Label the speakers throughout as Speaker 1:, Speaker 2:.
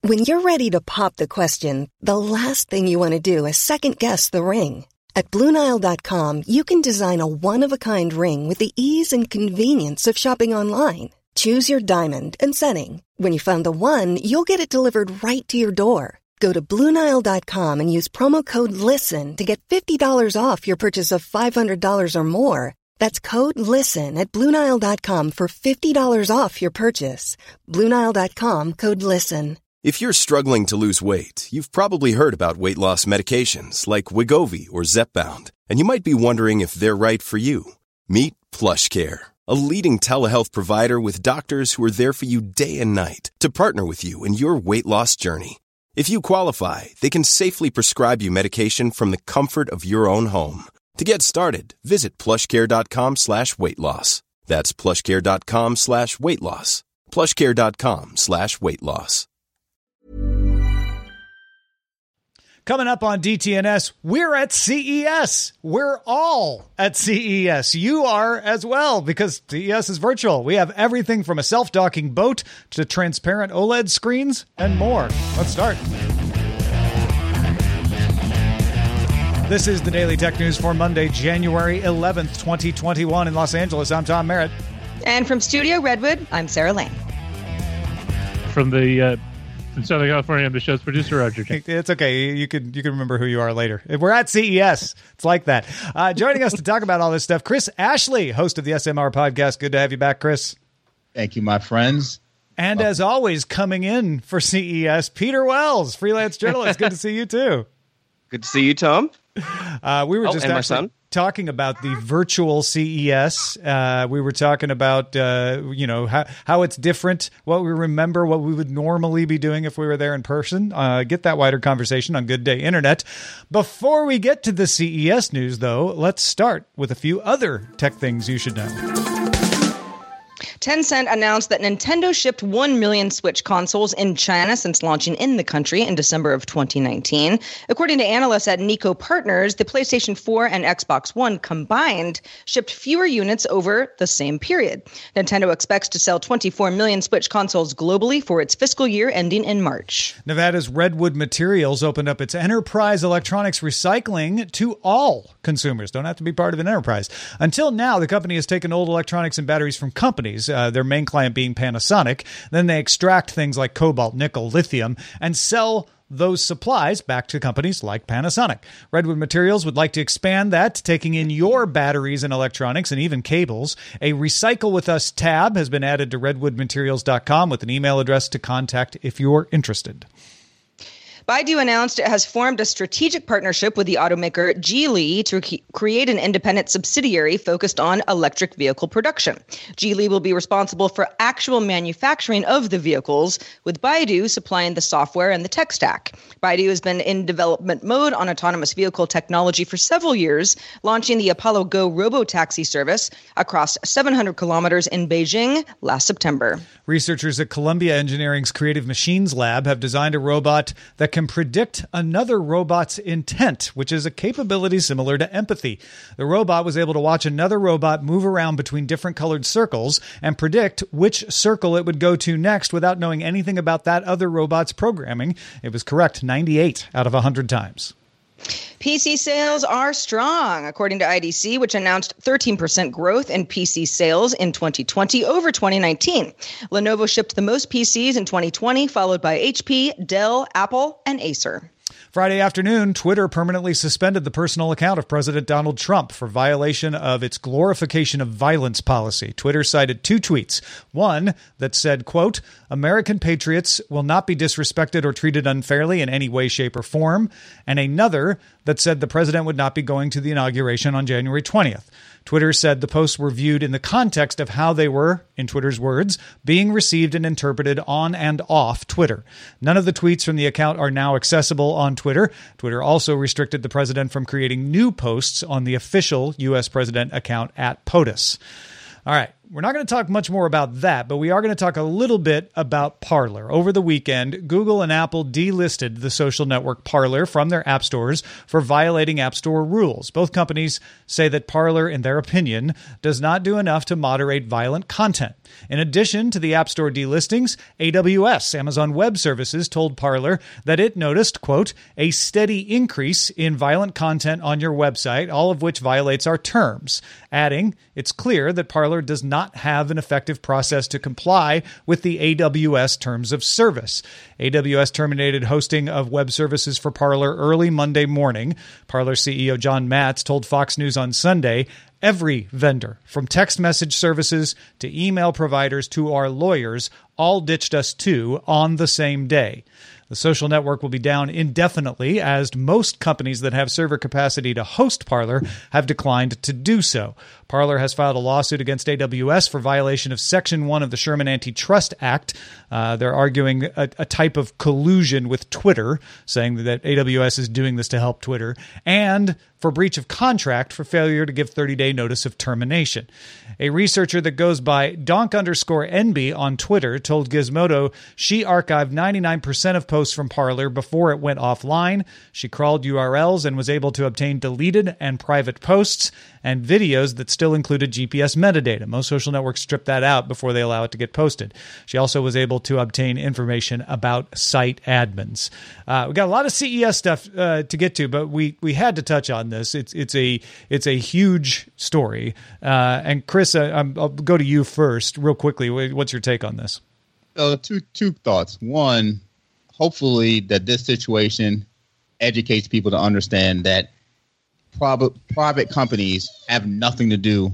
Speaker 1: When you're ready to pop the question, the last thing you want to do is second-guess the ring. At BlueNile.com, you can design a one-of-a-kind ring with the ease and convenience of shopping online. Choose your diamond and setting. When you find the one, you'll get it delivered right to your door. Go to BlueNile.com and use promo code LISTEN to get $50 off your purchase of $500 or more. That's code LISTEN at BlueNile.com for $50 off your purchase. BlueNile.com, code LISTEN.
Speaker 2: If you're struggling to lose weight, you've probably heard about weight loss medications like Wegovy or Zepbound, and you might be wondering if they're right for you. Meet PlushCare, a leading telehealth provider with doctors who are there for you day and night to partner with you in your weight loss journey. If you qualify, they can safely prescribe you medication from the comfort of your own home. To get started, visit plushcare.com/weightloss. That's plushcare.com/weightloss. plushcare.com/weightloss.
Speaker 3: Coming up on DTNS, we're at CES. We're all at CES. You are as well, because CES is virtual. We have everything from a self-docking boat to transparent OLED screens and more. Let's start. This is the Daily Tech News for Monday, January 11th, 2021 in Los Angeles. I'm Tom Merritt.
Speaker 4: And from Studio Redwood, I'm Sarah Lane.
Speaker 5: From Southern California, I'm the show's producer, Roger King.
Speaker 3: It's okay. You can remember who you are later. We're at CES. It's like that. Joining us to talk about all this stuff, Chris Ashley, host of the SMR podcast. Good to have you back, Chris.
Speaker 6: Thank you, my friends.
Speaker 3: And as always, coming in for CES, Peter Wells, freelance journalist. Good to see you, too.
Speaker 7: Good to see you, Tom.
Speaker 3: We were just actually talking about the virtual CES. We were talking about, how it's different, what we remember, what we would normally be doing if we were there in person. Get that wider conversation on Good Day Internet. Before we get to the CES news, though, let's start with a few other tech things you should know.
Speaker 4: Tencent announced that Nintendo shipped 1 million Switch consoles in China since launching in the country in December of 2019. According to analysts at Nico Partners, the PlayStation 4 and Xbox One combined shipped fewer units over the same period. Nintendo expects to sell 24 million Switch consoles globally for its fiscal year ending in March.
Speaker 3: Nevada's Redwood Materials opened up its enterprise electronics recycling to all consumers. Don't have to be part of an enterprise. Until now, the company has taken old electronics and batteries from companies, their main client being Panasonic. Then they extract things like cobalt, nickel, lithium, and sell those supplies back to companies like Panasonic. Redwood Materials would like to expand that, taking in your batteries and electronics and even cables. A Recycle With Us tab has been added to redwoodmaterials.com with an email address to contact if you're interested.
Speaker 4: Baidu announced it has formed a strategic partnership with the automaker Geely to create an independent subsidiary focused on electric vehicle production. Geely will be responsible for actual manufacturing of the vehicles, with Baidu supplying the software and the tech stack. Baidu has been in development mode on autonomous vehicle technology for several years, launching the Apollo Go robotaxi service across 700 kilometers in Beijing last September.
Speaker 3: Researchers at Columbia Engineering's Creative Machines Lab have designed a robot that can predict another robot's intent, which is a capability similar to empathy. The robot was able to watch another robot move around between different colored circles and predict which circle it would go to next without knowing anything about that other robot's programming. It was correct 98 out of 100 times.
Speaker 4: PC sales are strong, according to IDC, which announced 13% growth in PC sales in 2020 over 2019. Lenovo shipped the most PCs in 2020, followed by HP, Dell, Apple, and Acer.
Speaker 3: Friday afternoon, Twitter permanently suspended the personal account of President Donald Trump for violation of its glorification of violence policy. Twitter cited two tweets. One that said, quote, "American patriots will not be disrespected or treated unfairly in any way, shape, or form," and another that said the president would not be going to the inauguration on January 20th. Twitter said the posts were viewed in the context of how they were, in Twitter's words, being received and interpreted on and off Twitter. None of the tweets from the account are now accessible on Twitter. Twitter also restricted the president from creating new posts on the official U.S. president account at POTUS. All right. we're not going to talk much more about that, but we are going to talk a little bit about Parler. Over the weekend, Google and Apple delisted the social network Parler from their app stores for violating App Store rules. Both companies say that Parler, in their opinion, does not do enough to moderate violent content. In addition to the App Store delistings, AWS, Amazon Web Services, told Parler that it noticed, quote, a steady increase in violent content on your website, all of which violates our terms, adding, it's clear that Parler does not have an effective process to comply with the AWS terms of service. AWS terminated hosting of web services for Parler early Monday morning. Parler CEO John Matz told Fox News on Sunday, every vendor, from text message services to email providers to our lawyers, all ditched us too on the same day. The social network will be down indefinitely, as most companies that have server capacity to host Parler have declined to do so. Parler has filed a lawsuit against AWS for violation of Section 1 of the Sherman Antitrust Act. They're arguing a type of collusion with Twitter, saying that AWS is doing this to help Twitter, and for breach of contract for failure to give 30-day notice of termination. A researcher that goes by donk_NB on Twitter told Gizmodo she archived 99% of posts from Parler before it went offline. She crawled URLs and was able to obtain deleted and private posts and videos that still included GPS metadata. Most social networks strip that out before they allow it to get posted. She also was able to obtain information about site admins. We got a lot of CES stuff to get to, but we had to touch on this. It's a huge story. And Chris, I'll go to you first, real quickly. What's your take on this?
Speaker 6: Two thoughts. One, hopefully that this situation educates people to understand that private companies have nothing to do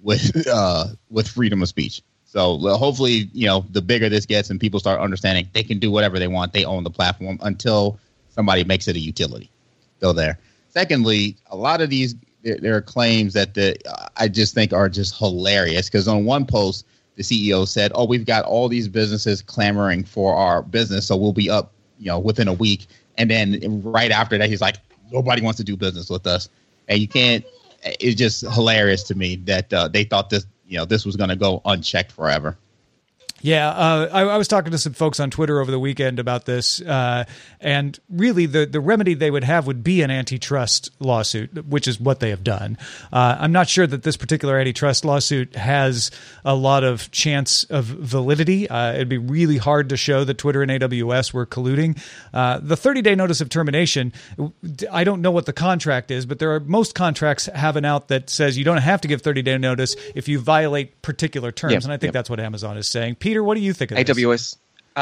Speaker 6: with freedom of speech. So hopefully, the bigger this gets and people start understanding they can do whatever they want. They own the platform until somebody makes it a utility. Still there. Secondly, a lot of these, there are claims that I just think are just hilarious, because on one post, the CEO said, oh, we've got all these businesses clamoring for our business, so we'll be up, within a week. And then right after that, he's like, nobody wants to do business with us. And you can't, it's just hilarious to me that they thought this was going to go unchecked forever.
Speaker 3: Yeah, I was talking to some folks on Twitter over the weekend about this, and really the remedy they would have would be an antitrust lawsuit, which is what they have done. I'm not sure that this particular antitrust lawsuit has a lot of chance of validity. It'd be really hard to show that Twitter and AWS were colluding. The 30-day notice of termination, I don't know what the contract is, but most contracts have an out that says you don't have to give 30-day notice if you violate particular terms, and I think that's what Amazon is saying. Peter, what do you think of
Speaker 7: AWS?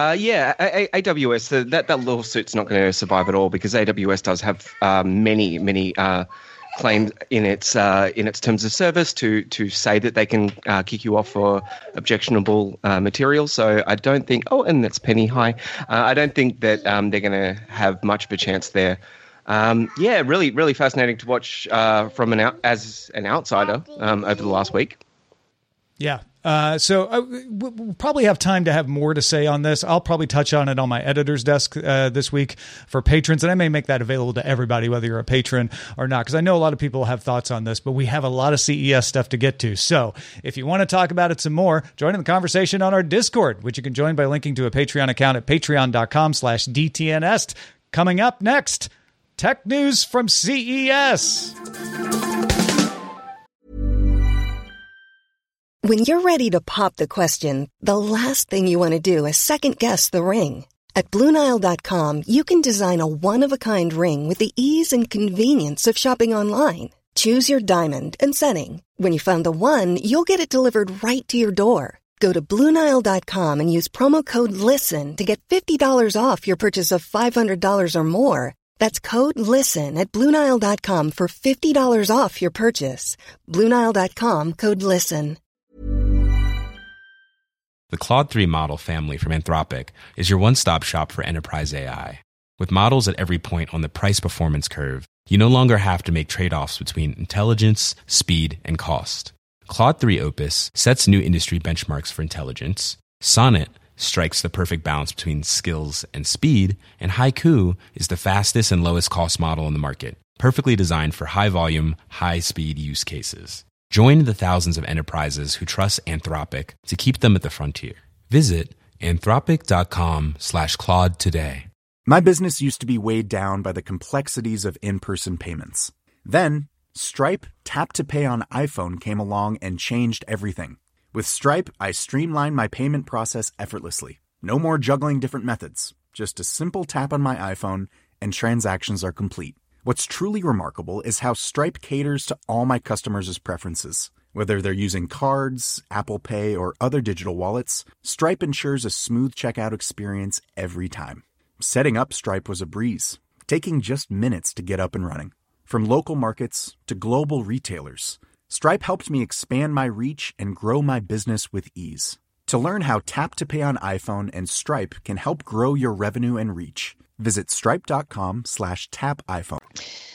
Speaker 7: AWS, that lawsuit's not going to survive at all, because AWS does have many claims in its terms of service to say that they can kick you off for objectionable material. So I don't think. Oh, and that's Penny. Hi. I don't think that they're going to have much of a chance there. Really fascinating to watch as an outsider over the last week.
Speaker 3: Yeah. So we'll probably have time to have more to say on this. I'll probably touch on it on my editor's desk this week for patrons, and I may make that available to everybody, whether you're a patron or not, because I know a lot of people have thoughts on this, but we have a lot of CES stuff to get to. So if you want to talk about it some more, join in the conversation on our Discord, which you can join by linking to a Patreon account at patreon.com/DTNest. Coming up next, tech news from CES.
Speaker 1: When you're ready to pop the question, the last thing you want to do is second-guess the ring. At BlueNile.com, you can design a one-of-a-kind ring with the ease and convenience of shopping online. Choose your diamond and setting. When you find the one, you'll get it delivered right to your door. Go to BlueNile.com and use promo code LISTEN to get $50 off your purchase of $500 or more. That's code LISTEN at BlueNile.com for $50 off your purchase. BlueNile.com, code LISTEN.
Speaker 8: The Claude 3 model family from Anthropic is your one-stop shop for enterprise AI. With models at every point on the price-performance curve, you no longer have to make trade-offs between intelligence, speed, and cost. Claude 3 Opus sets new industry benchmarks for intelligence. Sonnet strikes the perfect balance between skills and speed. And Haiku is the fastest and lowest cost model in the market, perfectly designed for high-volume, high-speed use cases. Join the thousands of enterprises who trust Anthropic to keep them at the frontier. Visit anthropic.com/Claude today.
Speaker 9: My business used to be weighed down by the complexities of in-person payments. Then, Stripe Tap to Pay on iPhone came along and changed everything. With Stripe, I streamlined my payment process effortlessly. No more juggling different methods. Just a simple tap on my iPhone and transactions are complete. What's truly remarkable is how Stripe caters to all my customers' preferences. Whether they're using cards, Apple Pay, or other digital wallets, Stripe ensures a smooth checkout experience every time. Setting up Stripe was a breeze, taking just minutes to get up and running. From local markets to global retailers, Stripe helped me expand my reach and grow my business with ease. To learn how Tap to Pay on iPhone and Stripe can help grow your revenue and reach, visit stripe.com/tapiphone.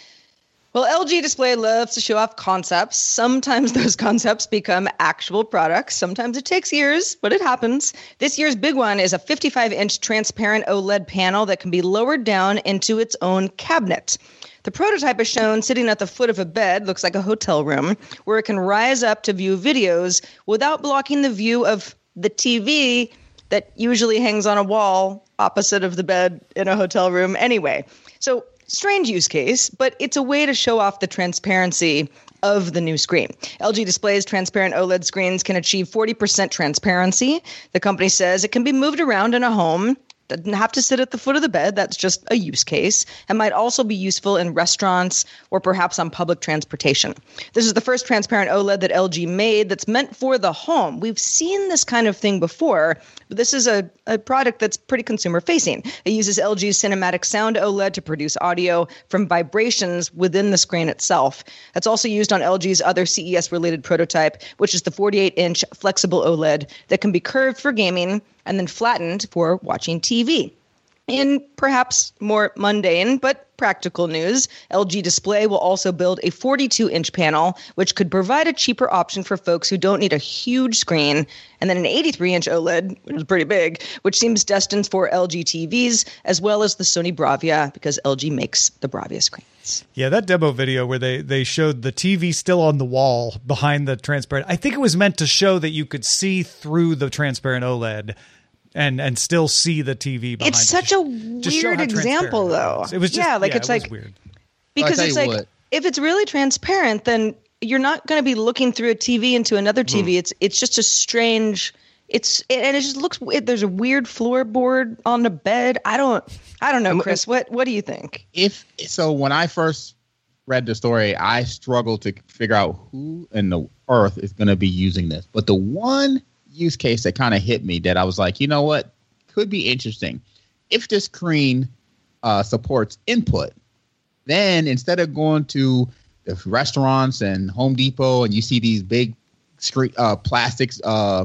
Speaker 4: Well, LG Display loves to show off concepts. Sometimes those concepts become actual products. Sometimes it takes years, but it happens. This year's big one is a 55-inch transparent OLED panel that can be lowered down into its own cabinet. The prototype is shown sitting at the foot of a bed, looks like a hotel room, where it can rise up to view videos without blocking the view of the TV that usually hangs on a wall opposite of the bed in a hotel room anyway. So, strange use case, but it's a way to show off the transparency of the new screen. LG Display's transparent OLED screens can achieve 40% transparency. The company says it can be moved around in a home. Doesn't have to sit at the foot of the bed. That's just a use case, and might also be useful in restaurants or perhaps on public transportation. This is the first transparent OLED that LG made that's meant for the home. We've seen this kind of thing before, but this is a product that's pretty consumer-facing. It uses LG's Cinematic Sound OLED to produce audio from vibrations within the screen itself. That's also used on LG's other CES-related prototype, which is the 48-inch flexible OLED that can be curved for gaming and then flattened for watching TV. In perhaps more mundane but practical news, LG Display will also build a 42-inch panel, which could provide a cheaper option for folks who don't need a huge screen, and then an 83-inch OLED, which is pretty big, which seems destined for LG TVs, as well as the Sony Bravia, because LG makes the Bravia screens.
Speaker 3: Yeah, that demo video where they showed the TV still on the wall behind the transparent, I think it was meant to show that you could see through the transparent OLED and still see the TV behind.
Speaker 4: It's such a weird example, though.
Speaker 3: It was just,
Speaker 4: it's like
Speaker 3: weird.
Speaker 4: Because it's like, if it's really transparent, then you're not going to be looking through a TV into another TV. It's just a strange. And it just looks. There's a weird floorboard on the bed. I don't know, Chris. What do you think?
Speaker 6: When I first read the story, I struggled to figure out who in the earth is going to be using this. But the one use case that kind of hit me that I was like, you know what, could be interesting. If this screen supports input, then instead of going to the restaurants and Home Depot and you see these big screen plastics,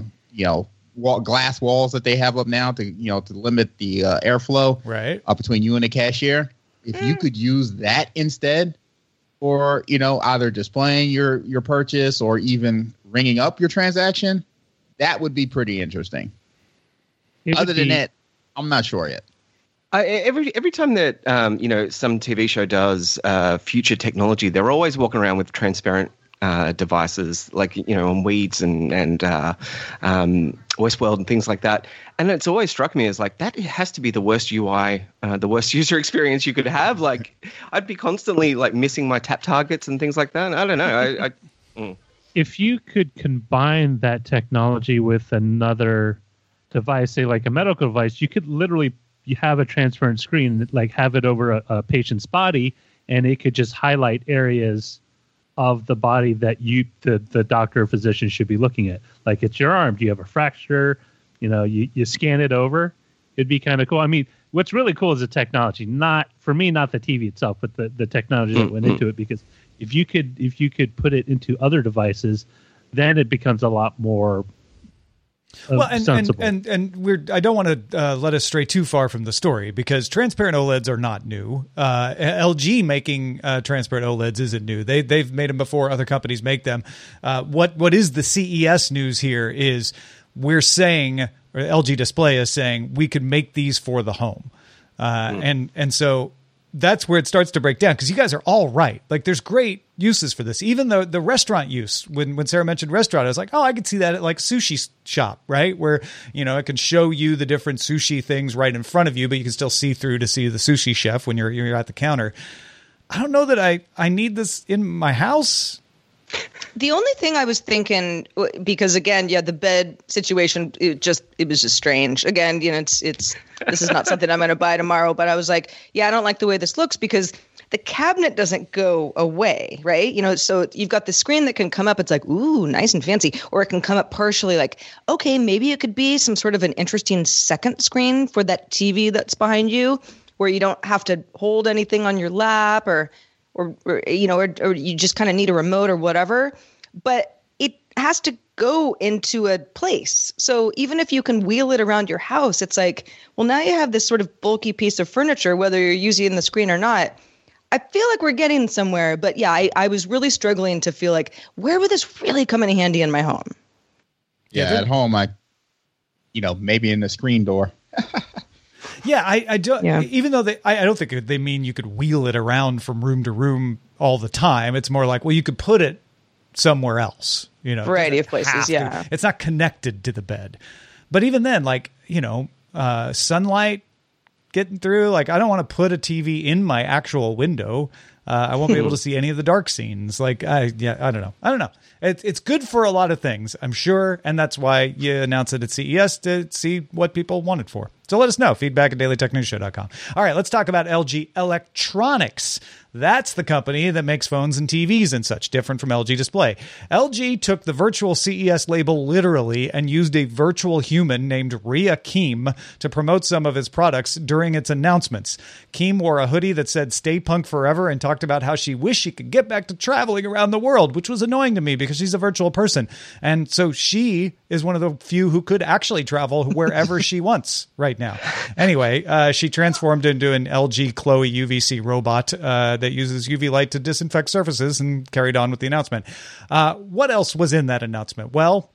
Speaker 6: glass walls that they have up now to limit the airflow
Speaker 3: right
Speaker 6: between you and the cashier. If you could use that instead, or either displaying your purchase or even ringing up your transaction, that would be pretty interesting. Other than that, I'm not sure yet.
Speaker 7: Every time that some TV show does future technology, they're always walking around with transparent devices, like on Weeds and Westworld and things like that. And it's always struck me as like that has to be the worst UI, the worst user experience you could have. Like I'd be constantly like missing my tap targets and things like that. I don't know.
Speaker 5: If you could combine that technology with another device, say like a medical device, you could literally have a transparent screen, like have it over a patient's body, and it could just highlight areas of the body that the doctor or physician should be looking at. Like it's your arm. Do you have a fracture? You scan it over. It'd be kind of cool. I mean, what's really cool is the technology, not the TV itself, but the technology that went into it, because if you could put it into other devices, then it becomes a lot more sensible.
Speaker 3: And I don't want to let us stray too far from the story, because transparent OLEDs are not new. LG making transparent OLEDs isn't new. They've made them before. Other companies make them. What is the CES news here is we're saying, or LG Display is saying, we could make these for the home. And so that's where it starts to break down, because you guys are all right. Like, there's great uses for this. Even the restaurant use, when Sarah mentioned restaurant, I was like, oh, I could see that at like sushi shop, right? Where, it can show you the different sushi things right in front of you, but you can still see through to see the sushi chef when you're at the counter. I don't know that I need this in my house.
Speaker 4: The only thing I was thinking, because again, the bed situation, it was just strange. Again, this is not something I'm going to buy tomorrow, but I was like, I don't like the way this looks, because the cabinet doesn't go away, right? So you've got the screen that can come up. It's like, ooh, nice and fancy. Or it can come up partially, like, okay, maybe it could be some sort of an interesting second screen for that TV that's behind you, where you don't have to hold anything on your lap, or you just kind of need a remote or whatever, but it has to go into a place. So even if you can wheel it around your house, it's like, well, now you have this sort of bulky piece of furniture, whether you're using the screen or not. I feel like we're getting somewhere, but I was really struggling to feel like, where would this really come in handy in my home?
Speaker 6: Yeah, at home, maybe in the screen door.
Speaker 3: Yeah, I don't. Yeah. Even though I don't think they mean you could wheel it around from room to room all the time. It's more like, well, you could put it somewhere else.
Speaker 4: Variety of places. Yeah,
Speaker 3: it's not connected to the bed. But even then, like, sunlight getting through. Like, I don't want to put a TV in my actual window. I won't be able to see any of the dark scenes. Like, I don't know. It's good for a lot of things, I'm sure, and that's why you announce it at CES, to see what people want it for. So let us know. Feedback at dailytechnewsshow.com. All right, let's talk about LG Electronics. That's the company that makes phones and TVs and such, different from LG Display. LG took the virtual CES label literally and used a virtual human named Ria Kim to promote some of its products during its announcements. Kim wore a hoodie that said "Stay Punk Forever" and talked about how she wished she could get back to traveling around the world, which was annoying to me because she's a virtual person. And so she is one of the few who could actually travel wherever she wants right now. Anyway, she transformed into an LG Chloe UVC robot that uses UV light to disinfect surfaces, and carried on with the announcement. What else was in that announcement? Well,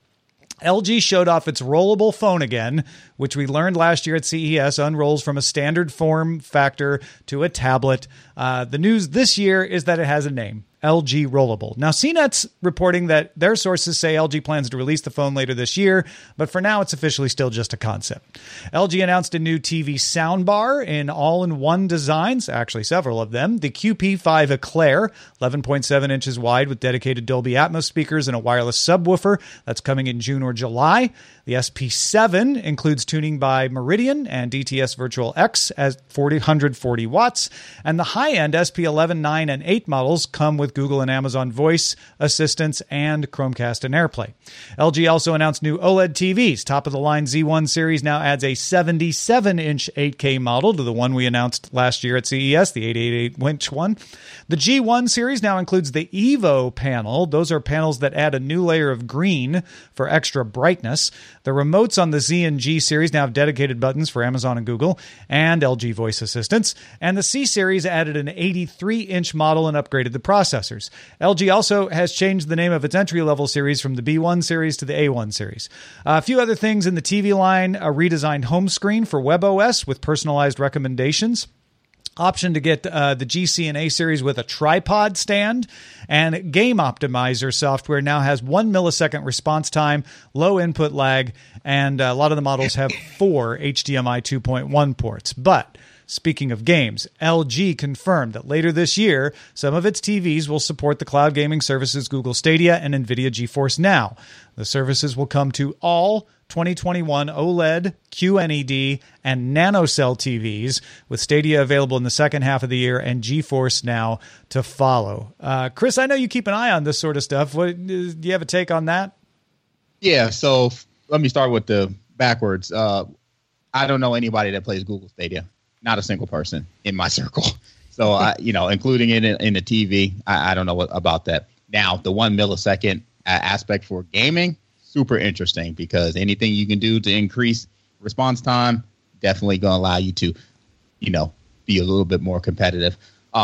Speaker 3: LG showed off its rollable phone again, which we learned last year at CES unrolls from a standard form factor to a tablet. The news this year is that it has a name. LG Rollable. Now, CNET's reporting that their sources say LG plans to release the phone later this year, but for now, it's officially still just a concept. LG announced a new TV soundbar in all-in-one designs, actually several of them. The QP5 Eclair, 11.7 inches wide with dedicated Dolby Atmos speakers and a wireless subwoofer. That's coming in June or July. The SP7 includes tuning by Meridian and DTS Virtual X at 140 watts. And the high-end SP11, 9, and 8 models come with Google and Amazon Voice Assistants and Chromecast and AirPlay. LG also announced new OLED TVs. Top-of-the-line Z1 series now adds a 77-inch 8K model to the one we announced last year at CES, the 888-inch one. The G1 series now includes the Evo panel. Those are panels that add a new layer of green for extra brightness. The remotes on the Z and G series now have dedicated buttons for Amazon and Google and LG Voice Assistants. And the C series added an 83-inch model and upgraded the processors. LG also has changed the name of its entry-level series from the B1 series to the A1 series. A few other things in the TV line: a redesigned home screen for WebOS with personalized recommendations. Option to get the GC and A series with a tripod stand, and Game Optimizer software now has 1 millisecond response time, low input lag, and a lot of the models have 4 HDMI 2.1 ports. But speaking of games, LG confirmed that later this year, some of its TVs will support the cloud gaming services Google Stadia and NVIDIA GeForce Now. The services will come to all 2021 OLED, QNED, and NanoCell TVs, with Stadia available in the second half of the year and GeForce Now to follow. Chris, I know you keep an eye on this sort of stuff. Do you have a take on that?
Speaker 6: Yeah, so let me start with the backwards. I don't know anybody that plays Google Stadia. Not a single person in my circle. So, including it in the TV, I don't know about that. Now, the 1 millisecond aspect for gaming, super interesting, because anything you can do to increase response time, definitely going to allow you to, be a little bit more competitive.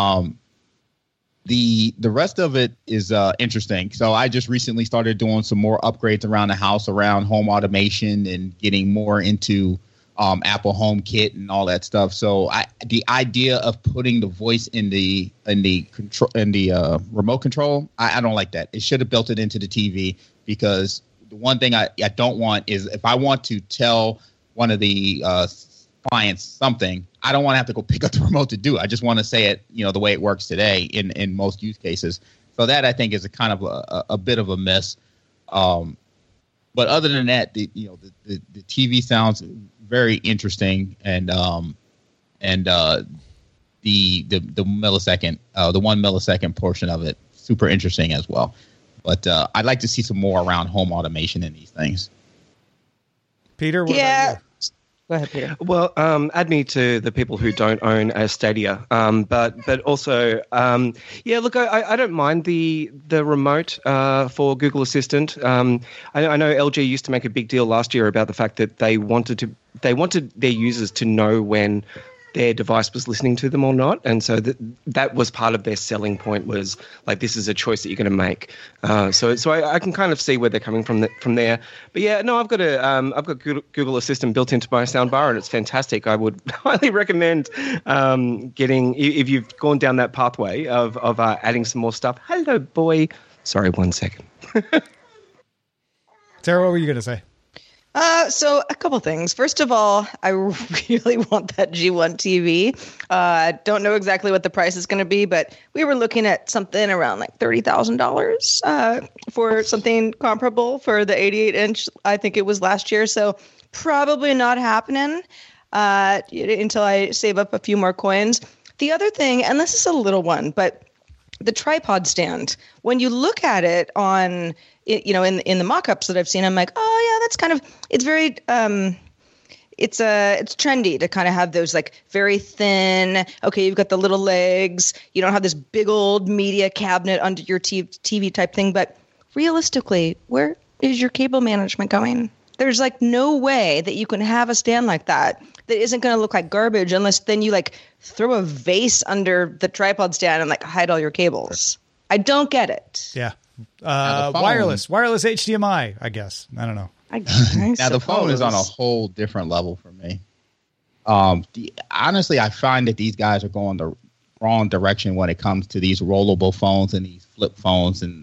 Speaker 6: The rest of it is interesting. So I just recently started doing some more upgrades around the house, around home automation, and getting more into Apple HomeKit and all that stuff. So the idea of putting the voice in the remote control, I don't like that. It should have built it into the TV, because the one thing I don't want is, if I want to tell one of the clients something, I don't want to have to go pick up the remote to do it. I just want to say it, the way it works today in most use cases. So that, I think, is a kind of a bit of a miss. But other than that, the TV sounds very interesting, and the millisecond, the 1 millisecond portion of it, super interesting as well. But I'd like to see some more around home automation in these things.
Speaker 3: Peter, what about you?
Speaker 4: Go ahead, Peter.
Speaker 7: Well, add me to the people who don't own a Stadia, but also, look, I don't mind the remote for Google Assistant. I know LG used to make a big deal last year about the fact that they wanted their users to know when their device was listening to them or not, and so that was part of their selling point, was like, this is a choice that you're going to make. So I can kind of see where they're coming from there. But yeah, no, I've got Google Assistant built into my soundbar, and it's fantastic. I would highly recommend getting, if you've gone down that pathway of adding some more stuff. Hello, boy. Sorry, 1 second.
Speaker 3: Sarah, what were you going to say?
Speaker 4: So a couple things. First of all, I really want that G1 TV. Don't know exactly what the price is going to be, but we were looking at something around like $30,000 for something comparable for the 88-inch. I think it was last year. So probably not happening until I save up a few more coins. The other thing, and this is a little one, but the tripod stand, when you look at it on, in the mock-ups that I've seen, I'm like, oh yeah, that's kind of, it's very, it's trendy to kind of have those like very thin, okay, you've got the little legs, you don't have this big old media cabinet under your TV type thing, but realistically, where is your cable management going? There's like no way that you can have a stand like that isn't going to look like garbage, unless then you like throw a vase under the tripod stand and like hide all your cables. I don't get it.
Speaker 3: Yeah. Wireless HDMI, I guess. I don't know.
Speaker 6: Now the phone is on a whole different level for me. Honestly, I find that these guys are going the wrong direction when it comes to these rollable phones and these flip phones. And,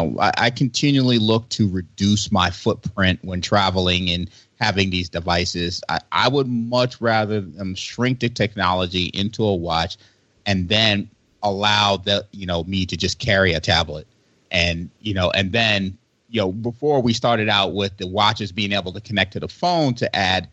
Speaker 6: I continually look to reduce my footprint when traveling and having these devices. I would much rather them shrink the technology into a watch and then allow me to just carry a tablet. And, and then, before we started out with the watches being able to connect to the phone to add,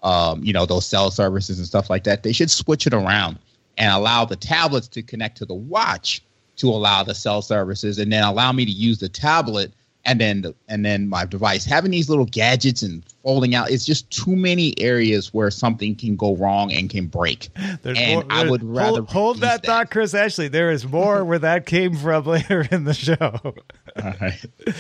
Speaker 6: those cell services and stuff like that, they should switch it around and allow the tablets to connect to the watch to allow the cell services, and then allow me to use the tablet and then my device. Having these little gadgets and folding out, it's just too many areas where something can go wrong and can break. I would rather
Speaker 3: hold that thought, Chris Ashley. There is more where that came from later in the show. All right.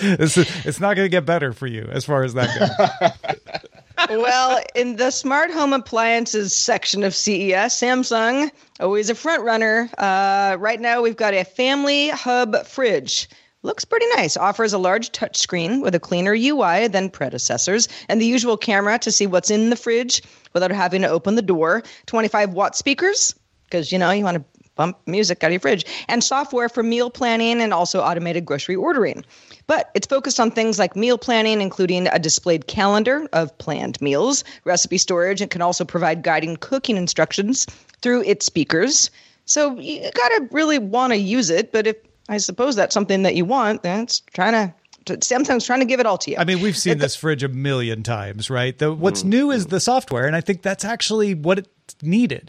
Speaker 3: It's not going to get better for you as far as that goes.
Speaker 4: Well, in the smart home appliances section of CES, Samsung, always a front runner. Right now, we've got a Family Hub fridge. Looks pretty nice. Offers a large touchscreen with a cleaner UI than predecessors, and the usual camera to see what's in the fridge without having to open the door. 25-watt speakers, because, you want to bump music out of your fridge, and software for meal planning and also automated grocery ordering. But it's focused on things like meal planning, including a displayed calendar of planned meals, recipe storage, and can also provide guiding cooking instructions through its speakers. So you got to really want to use it, but if I suppose that's something that you want, then it's Samsung's trying to give it all to you.
Speaker 3: I mean, we've seen this fridge a million times, right? What's new is the software, and I think that's actually what it's needed.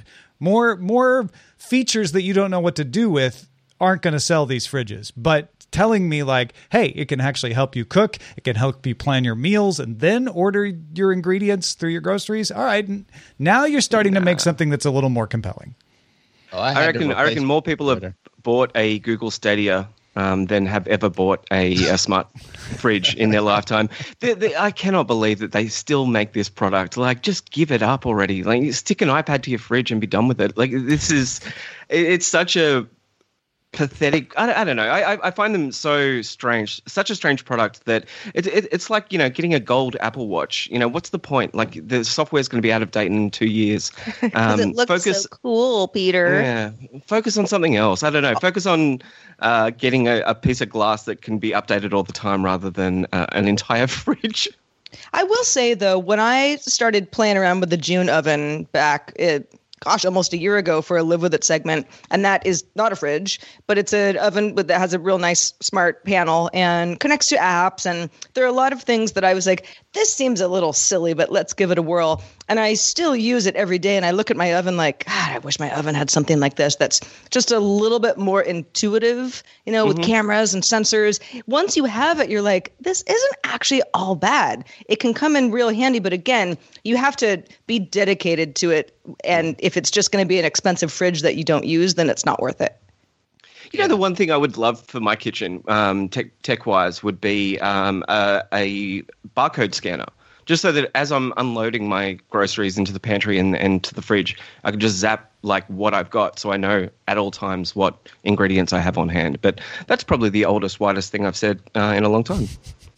Speaker 3: More features that you don't know what to do with aren't going to sell these fridges. But telling me like, hey, it can actually help you cook, it can help you plan your meals, and then order your ingredients through your groceries. All right, now you're starting to make something that's a little more compelling.
Speaker 7: Oh, I reckon more people have bought a Google Stadia than have ever bought a smart fridge in their lifetime. I cannot believe that they still make this product. Like, just give it up already. Like, stick an iPad to your fridge and be done with it. Like, it's such a pathetic. I don't know. I find them so strange, such a strange product that it's like, getting a gold Apple Watch. What's the point? Like, the software is going to be out of date in 2 years.
Speaker 4: It looks so cool, Peter.
Speaker 7: Yeah, focus on something else. I don't know. Focus on getting a piece of glass that can be updated all the time rather than an entire fridge.
Speaker 4: I will say, though, when I started playing around with the June oven back almost a year ago for a Live With It segment. And that is not a fridge, but it's an oven that has a real nice smart panel and connects to apps. And there are a lot of things that I was like, this seems a little silly, but let's give it a whirl. And I still use it every day. And I look at my oven like, God, I wish my oven had something like this that's just a little bit more intuitive, with cameras and sensors. Once you have it, you're like, this isn't actually all bad. It can come in real handy. But again, you have to be dedicated to it. And if it's just going to be an expensive fridge that you don't use, then it's not worth it.
Speaker 7: The one thing I would love for my kitchen, tech-wise, would be a barcode scanner. Just so that as I'm unloading my groceries into the pantry and to the fridge, I can just zap like what I've got, so I know at all times what ingredients I have on hand. But that's probably the oldest, widest thing I've said in a long time.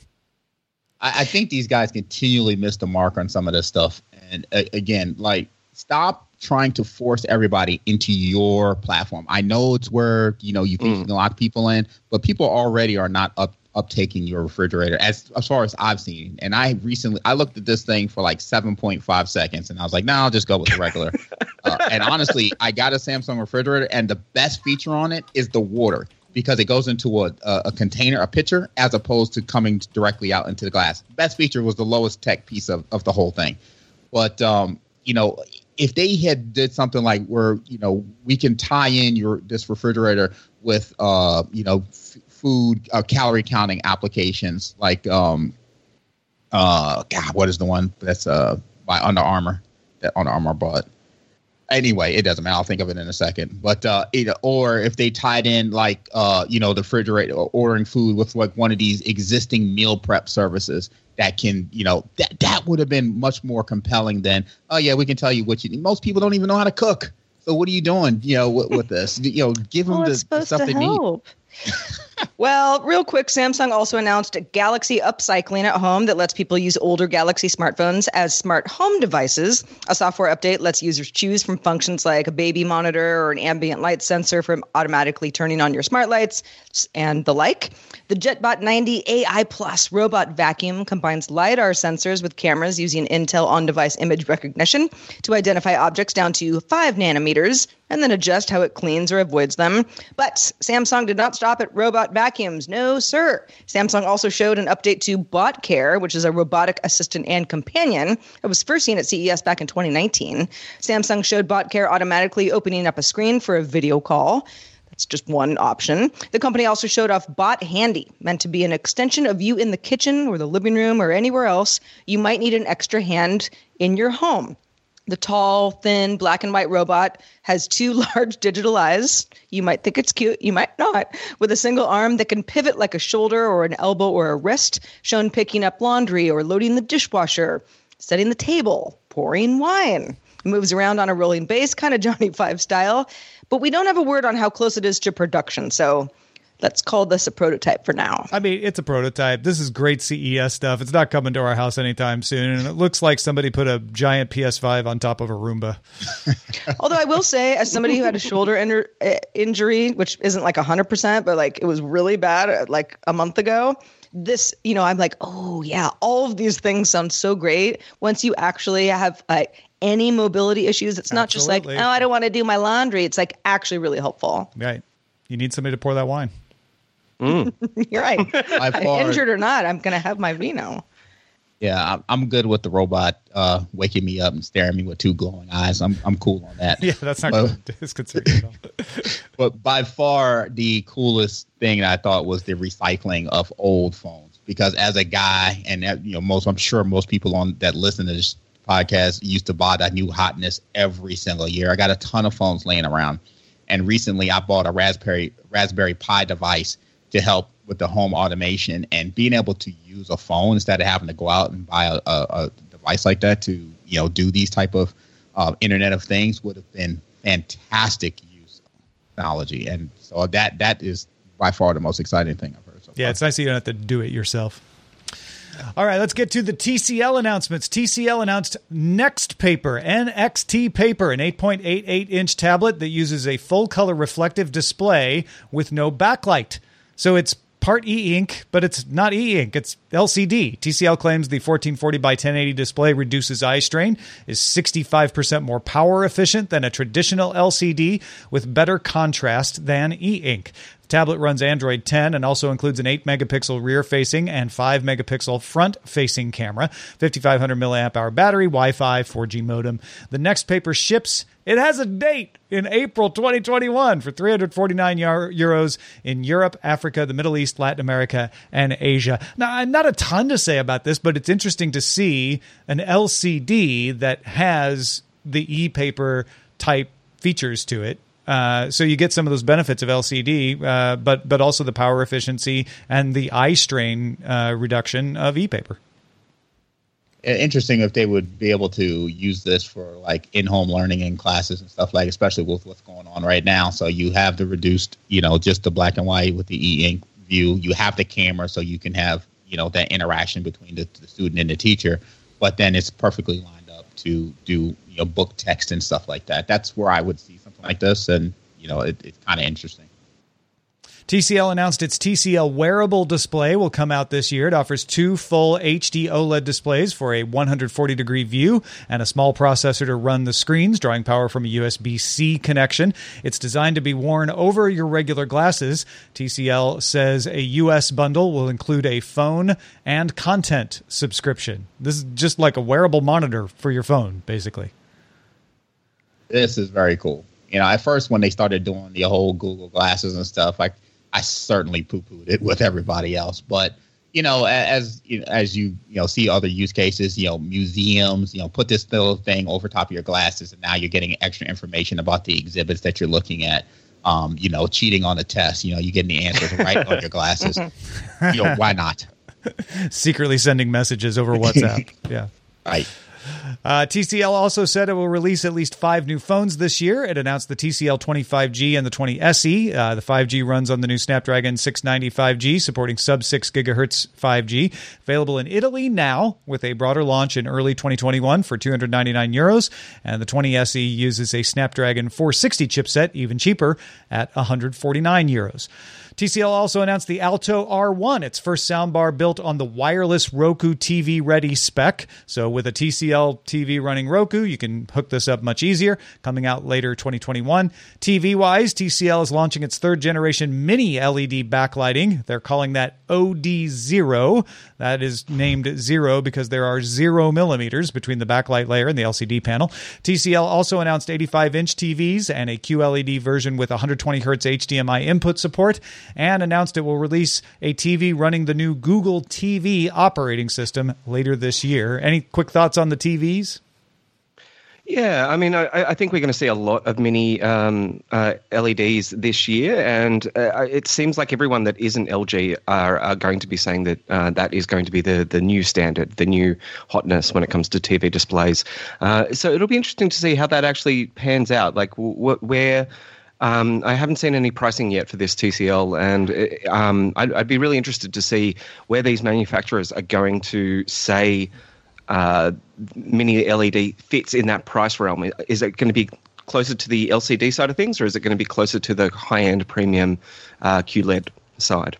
Speaker 6: I think these guys continually miss the mark on some of this stuff. And again, stop trying to force everybody into your platform. I know it's where, you think you can lock people in, but people already are not uptaking your refrigerator as far as I've seen. And I looked at this thing for like 7.5 seconds and I was like, I'll just go with the regular. And honestly, I got a Samsung refrigerator and the best feature on it is the water, because it goes into a container, a pitcher, as opposed to coming directly out into the glass. Best feature was the lowest tech piece of the whole thing. But, if they had did something like where, we can tie in this refrigerator with, food calorie counting applications like, what is the one that's by Under Armour that Under Armour bought? Anyway, it doesn't matter. I'll think of it in a second. But or if they tied in the refrigerator or ordering food with like one of these existing meal prep services that can, that would have been much more compelling than, we can tell you what you need. Most people don't even know how to cook. So what are you doing, with this? Give them the stuff they need.
Speaker 4: Well, real quick, Samsung also announced Galaxy Upcycling at Home that lets people use older Galaxy smartphones as smart home devices. A software update lets users choose from functions like a baby monitor or an ambient light sensor from automatically turning on your smart lights and the like. The JetBot 90 AI Plus robot vacuum combines LiDAR sensors with cameras using Intel on-device image recognition to identify objects down to 5 nanometers and then adjust how it cleans or avoids them. But Samsung did not stop at robot vacuums. No, sir. Samsung also showed an update to BotCare, which is a robotic assistant and companion. It was first seen at CES back in 2019. Samsung showed BotCare automatically opening up a screen for a video call. That's just one option. The company also showed off Bot Handy, meant to be an extension of you in the kitchen or the living room or anywhere else. You might need an extra hand in your home. The tall, thin, black and white robot has 2 large digital eyes. You might think it's cute, you might not. With a single arm that can pivot like a shoulder or an elbow or a wrist, shown picking up laundry or loading the dishwasher, setting the table, pouring wine. It moves around on a rolling base, kind of Johnny Five style. But we don't have a word on how close it is to production, so let's call this a prototype for now.
Speaker 3: I mean, it's a prototype. This is great CES stuff. It's not coming to our house anytime soon. And it looks like somebody put a giant PS5 on top of a Roomba.
Speaker 4: Although I will say, as somebody who had a shoulder injury, which isn't like 100%, but like it was really bad like a month ago, this, I'm like, oh yeah, all of these things sound so great. Once you actually have any mobility issues, it's not just like, oh, I don't want to do my laundry. It's like actually really helpful.
Speaker 3: Right. You need somebody to pour that wine.
Speaker 4: You're right. Injured or not, I'm going to have my vino.
Speaker 6: Yeah, I'm good with the robot waking me up and staring at me with 2 glowing eyes. I'm cool on that.
Speaker 3: Yeah, that's not disconcerting at all.
Speaker 6: But by far the coolest thing that I thought was the recycling of old phones. Because as a guy, and I'm sure most people that listen to this podcast used to buy that new hotness every single year. I got a ton of phones laying around, and recently I bought a Raspberry Pi device to help with the home automation, and being able to use a phone instead of having to go out and buy a device like that to do these type of Internet of Things would have been fantastic use. technology. And so that is by far the most exciting thing I've heard so far.
Speaker 3: Yeah, it's nice that you don't have to do it yourself. All right, let's get to the TCL announcements. TCL announced Next Paper, NXT Paper, an 8.88-inch tablet that uses a full-color reflective display with no backlight. So it's part e-ink, but it's not e-ink. It's LCD. TCL claims the 1440 by 1080 display reduces eye strain, is 65% more power efficient than a traditional LCD, with better contrast than e-ink. Tablet runs Android 10 and also includes an 8-megapixel rear-facing and 5-megapixel front-facing camera, 5,500 milliamp hour battery, Wi-Fi, 4G modem. The Next Paper ships. It has a date in April 2021 for 349 euros in Europe, Africa, the Middle East, Latin America, and Asia. Now, not a ton to say about this, but it's interesting to see an LCD that has the e-paper type features to it. So you get some of those benefits of LCD, but also the power efficiency and the eye strain reduction of e-paper.
Speaker 6: Interesting if they would be able to use this for like in-home learning in classes and stuff, like especially with what's going on right now. So you have the reduced, just the black and white with the e-ink view. You have the camera, so you can have that interaction between the student and the teacher. But then it's perfectly lined up to do book text and stuff like that. That's where I would see something like this, and it's kind of interesting.
Speaker 3: TCL announced its TCL wearable display will come out this year. It offers 2 full HD OLED displays for a 140-degree view and a small processor to run the screens, drawing power from a USB-C connection. It's designed to be worn over your regular glasses. TCL says a US bundle will include a phone and content subscription. This is just like a wearable monitor for your phone, basically.
Speaker 6: This is very cool. At first when they started doing the whole Google glasses and stuff, I certainly poo-pooed it with everybody else. But, as you see other use cases, museums, put this little thing over top of your glasses, and now you're getting extra information about the exhibits that you're looking at. Cheating on a test, you're getting the answers right on your glasses. Why not?
Speaker 3: Secretly sending messages over WhatsApp. Yeah.
Speaker 6: Right.
Speaker 3: TCL also said it will release at least 5 new phones this year. It announced the TCL 25G and the 20 SE. The 5G runs on the new Snapdragon 690 5G, supporting sub-6 gigahertz 5G. Available in Italy now, with a broader launch in early 2021 for 299 euros. And the 20 SE uses a Snapdragon 460 chipset, even cheaper, at 149 euros. TCL also announced the Alto R1, its first soundbar built on the wireless Roku TV-ready spec. So with a TCL TV running Roku, you can hook this up much easier. Coming out later 2021. TV-wise, TCL is launching its third-generation mini LED backlighting. They're calling that OD0. That is named 0 because there are 0 millimeters between the backlight layer and the LCD panel. TCL also announced 85-inch TVs and a QLED version with 120 Hz HDMI input support, and announced it will release a TV running the new Google TV operating system later this year. Any quick thoughts on the TVs?
Speaker 7: Yeah, I mean, I think we're going to see a lot of mini LEDs this year, and it seems like everyone that isn't LG are going to be saying that that is going to be the new standard, the new hotness when it comes to TV displays. So it'll be interesting to see how that actually pans out, like where... I haven't seen any pricing yet for this TCL, and I'd be really interested to see where these manufacturers are going to say mini LED fits in that price realm. Is it going to be closer to the LCD side of things, or is it going to be closer to the high-end premium QLED side?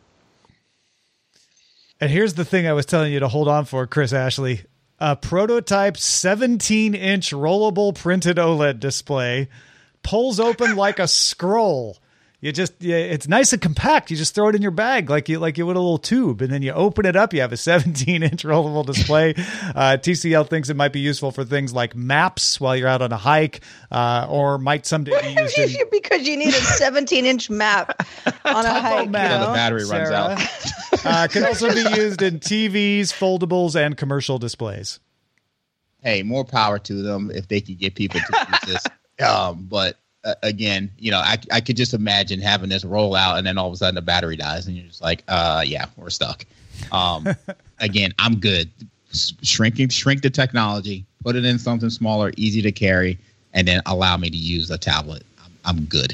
Speaker 3: And here's the thing I was telling you to hold on for, Chris Ashley. A prototype 17-inch rollable printed OLED display pulls open like a scroll. It's nice and compact. You just throw it in your bag like you would a little tube, and then you open it up. You have a 17-inch rollable display. TCL thinks it might be useful for things like maps while you're out on a hike, or might someday be used
Speaker 4: because you need a 17-inch map on a hike.
Speaker 6: Map. The battery runs out.
Speaker 3: Can also be used in TVs, foldables, and commercial displays.
Speaker 6: Hey, more power to them if they could get people to use this. But again, I could just imagine having this roll out and then all of a sudden the battery dies and you're just like, yeah, we're stuck. Again, I'm good. Shrink the technology, put it in something smaller, easy to carry, and then allow me to use a tablet. I'm good.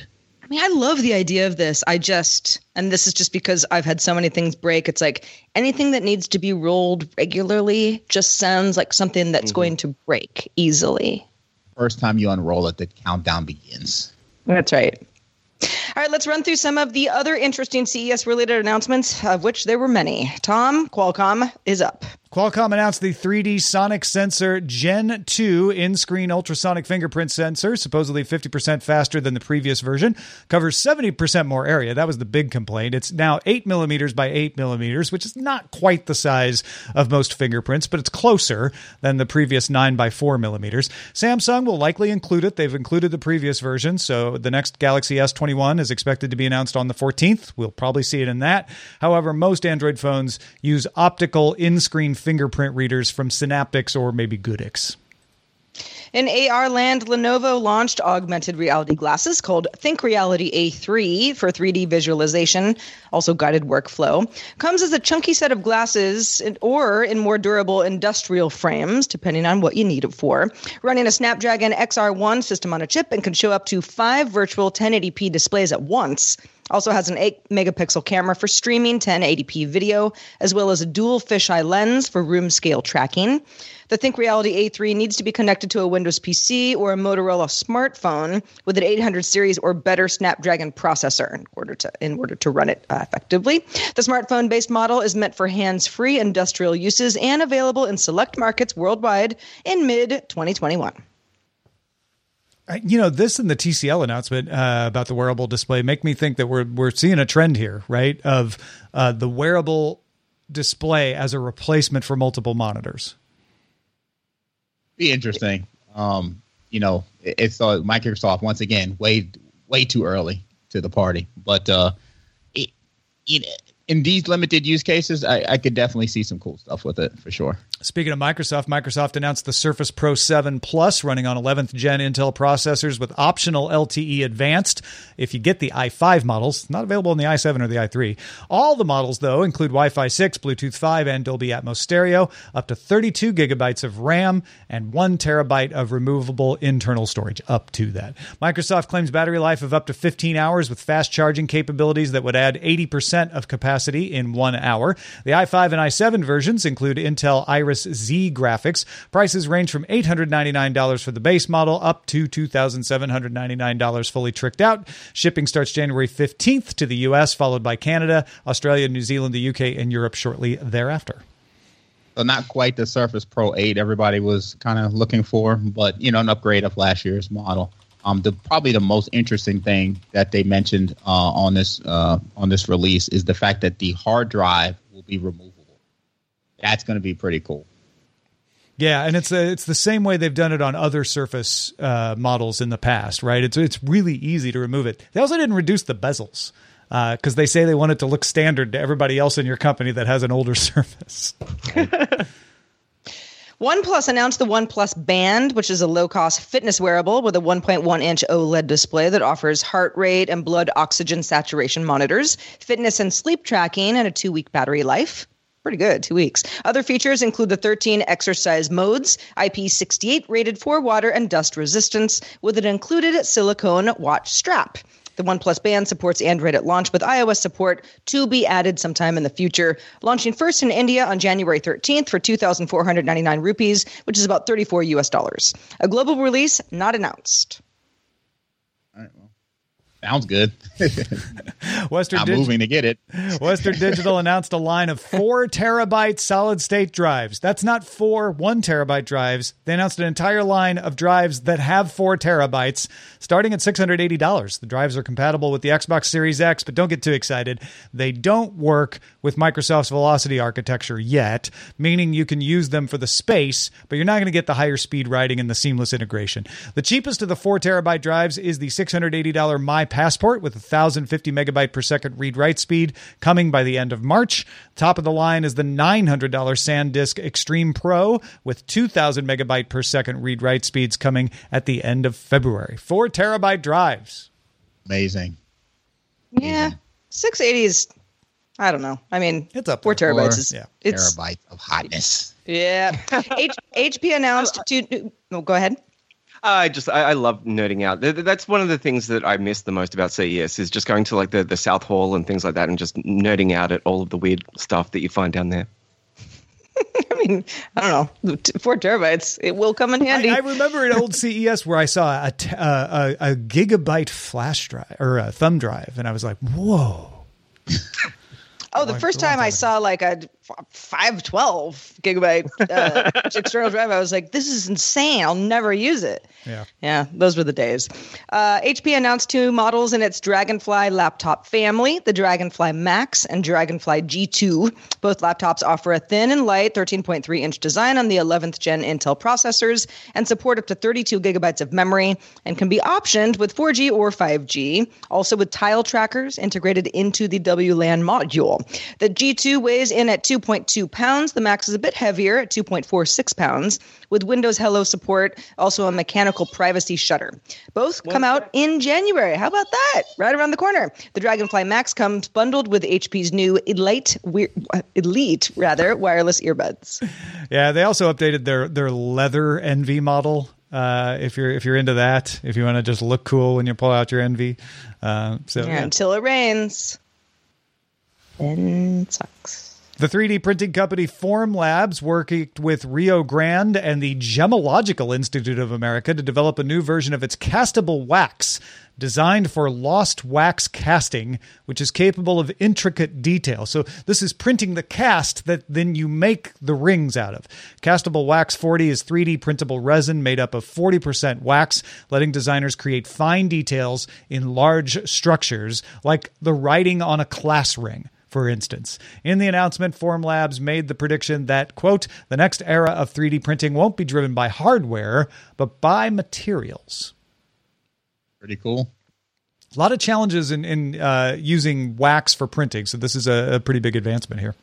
Speaker 4: I mean, I love the idea of this. And this is just because I've had so many things break. It's like anything that needs to be rolled regularly just sounds like something that's going to break easily.
Speaker 6: First time you unroll it, the countdown begins.
Speaker 4: That's right. All right, let's run through some of the other interesting CES-related announcements, of which there were many. Tom, Qualcomm is up.
Speaker 3: Qualcomm announced the 3D Sonic Sensor Gen 2 in-screen ultrasonic fingerprint sensor, supposedly 50% faster than the previous version, covers 70% more area. That was the big complaint. It's now 8 millimeters by 8 millimeters, which is not quite the size of most fingerprints, but it's closer than the previous 9 by 4 millimeters. Samsung will likely include it. They've included the previous version, so the next Galaxy S21 is expected to be announced on the 14th. We'll probably see it in that. However, most Android phones use optical in-screen fingerprint readers from Synaptics or maybe Goodix.
Speaker 4: In AR land, Lenovo launched augmented reality glasses called Think Reality A3 for 3D visualization, also guided workflow. Comes as a chunky set of glasses or in more durable industrial frames, depending on what you need it for. Running a Snapdragon XR1 system on a chip and can show up to 5 virtual 1080p displays at once. Also has an 8-megapixel camera for streaming 1080p video, as well as a dual fisheye lens for room scale tracking. The Think Reality A3 needs to be connected to a Windows PC or a Motorola smartphone with an 800 series or better Snapdragon processor in order to run it effectively. The smartphone-based model is meant for hands-free industrial uses and available in select markets worldwide in mid-2021.
Speaker 3: You know, this and the TCL announcement about the wearable display make me think that we're seeing a trend here, right, of the wearable display as a replacement for multiple monitors.
Speaker 6: Be interesting. It's Microsoft once again way too early to the party, but in these limited use cases, I could definitely see some cool stuff with it for sure.
Speaker 3: Speaking of Microsoft announced the Surface Pro 7 Plus running on 11th gen Intel processors with optional LTE Advanced. If you get the i5 models, not available in the i7 or the i3. All the models, though, include Wi-Fi 6, Bluetooth 5, and Dolby Atmos stereo, up to 32 gigabytes of RAM, and 1 terabyte of removable internal storage, up to that. Microsoft claims battery life of up to 15 hours with fast charging capabilities that would add 80% of capacity in 1 hour. The i5 and i7 versions include Intel Iris Z graphics. Prices range from $899 for the base model up to $2,799 fully tricked out. Shipping starts January 15th to the U.S., followed by Canada, Australia, New Zealand, the UK, and Europe shortly thereafter.
Speaker 6: So not quite the Surface Pro 8 everybody was kind of looking for, but an upgrade of last year's model. Probably the most interesting thing that they mentioned on this release is the fact that the hard drive will be removable. That's going to be pretty cool.
Speaker 3: Yeah, and it's the same way they've done it on other Surface models in the past, right? It's really easy to remove it. They also didn't reduce the bezels because they say they want it to look standard to everybody else in your company that has an older Surface.
Speaker 4: OnePlus announced the OnePlus Band, which is a low-cost fitness wearable with a 1.1-inch OLED display that offers heart rate and blood oxygen saturation monitors, fitness and sleep tracking, and a 2-week battery life. Pretty good, 2 weeks. Other features include the 13 exercise modes, IP68 rated for water and dust resistance, with an included silicone watch strap. The OnePlus Band supports Android at launch with iOS support to be added sometime in the future. Launching first in India on January 13th for 2,499 rupees, which is about $34 US. A global release not announced.
Speaker 6: All right, well, sounds good.
Speaker 3: I'm
Speaker 6: moving to get it.
Speaker 3: Western Digital announced a line of 4 terabyte solid state drives. That's not 4 1 terabyte drives. They announced an entire line of drives that have 4 terabytes, starting at $680. The drives are compatible with the Xbox Series X, but don't get too excited. They don't work with Microsoft's Velocity architecture yet, meaning you can use them for the space, but you're not going to get the higher speed writing and the seamless integration. The cheapest of the 4 terabyte drives is the $680 My Passport with 1,050 megabyte per second read-write speed, coming by the end of March. Top of the line is the $900 SanDisk Extreme Pro with 2,000 megabyte per second read-write speeds, coming at the end of February. 4 terabyte drives.
Speaker 6: Amazing.
Speaker 4: Yeah, 680 is, I don't know. I mean,
Speaker 3: it's up
Speaker 4: 4 terabytes is
Speaker 6: terabytes of hotness.
Speaker 4: Yeah. HP announced to. Oh, go ahead.
Speaker 7: I love nerding out. That's one of the things that I miss the most about CES is just going to like the South Hall and things like that and just nerding out at all of the weird stuff that you find down there.
Speaker 4: I mean, I don't know, 4 terabytes. It will come in handy.
Speaker 3: I remember at old CES where I saw a gigabyte flash drive or a thumb drive, and I was like, whoa.
Speaker 4: The first time I saw like a 512 gigabyte external drive, I was like, this is insane. I'll never use it. Yeah, those were the days. HP announced 2 models in its Dragonfly laptop family, the Dragonfly Max and Dragonfly G2. Both laptops offer a thin and light 13.3-inch design on the 11th gen Intel processors and support up to 32 gigabytes of memory and can be optioned with 4G or 5G, also with tile trackers integrated into the WLAN module. The G2 weighs in at 2.2 pounds. The Max is a bit heavier at 2.46 pounds, with Windows Hello support, also a mechanical privacy shutter. Both come out in January. How about that? Right around the corner. The Dragonfly Max comes bundled with HP's new Elite wireless earbuds.
Speaker 3: Yeah, they also updated their leather Envy model. If you're into that, if you want to just look cool when you pull out your Envy.
Speaker 4: Until it rains. Then it sucks.
Speaker 3: The 3D printing company Formlabs working with Rio Grande and the Gemological Institute of America to develop a new version of its castable wax designed for lost wax casting, which is capable of intricate detail. So this is printing the cast that then you make the rings out of. Castable Wax 40 is 3D printable resin made up of 40% wax, letting designers create fine details in large structures, like the writing on a class ring, for instance. In the announcement, Formlabs made the prediction that, quote, the next era of 3D printing won't be driven by hardware, but by materials.
Speaker 6: Pretty cool.
Speaker 3: A lot of challenges in using wax for printing, so this is a pretty big advancement here.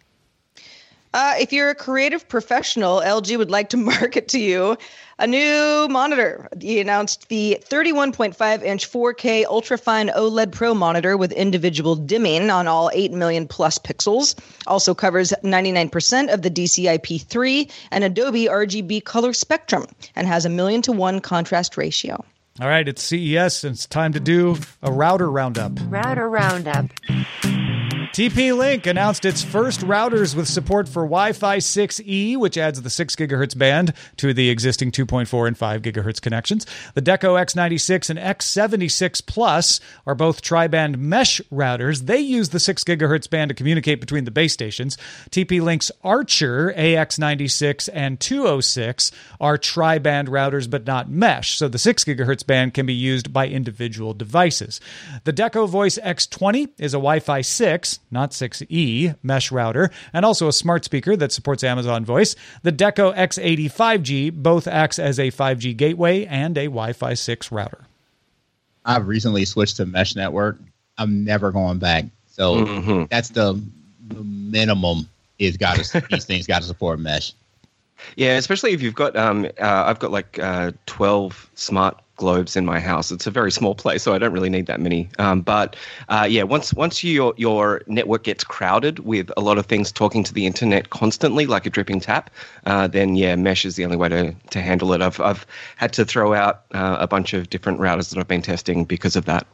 Speaker 4: If you're a creative professional, LG would like to market to you a new monitor. He announced the 31.5-inch 4K ultrafine OLED Pro monitor with individual dimming on all 8 million plus pixels. Also covers 99% of the DCI-P3 and Adobe RGB color spectrum and has 1,000,000:1 contrast ratio.
Speaker 3: All right, it's CES, and it's time to do a router roundup.
Speaker 10: Router roundup.
Speaker 3: TP-Link announced its first routers with support for Wi-Fi 6E, which adds the 6 gigahertz band to the existing 2.4 and 5 gigahertz connections. The Deco X96 and X76 Plus are both tri-band mesh routers. They use the 6 gigahertz band to communicate between the base stations. TP-Link's Archer AX96 and 206 are tri-band routers but not mesh, so the 6 gigahertz band can be used by individual devices. The Deco Voice X20 is a Wi-Fi 6, not 6E, mesh router, and also a smart speaker that supports Amazon Voice. The Deco X80 5G both acts as a 5G gateway and a Wi-Fi 6 router.
Speaker 6: I've recently switched to mesh network. I'm never going back. So that's the minimum is these things got to support mesh.
Speaker 7: Yeah, especially if you've got, I've got like 12 smart globes in my house. It's a very small place, so I don't really need that many. But once your network gets crowded with a lot of things talking to the internet constantly, like a dripping tap, then mesh is the only way to handle it. I've had to throw out a bunch of different routers that I've been testing because of that.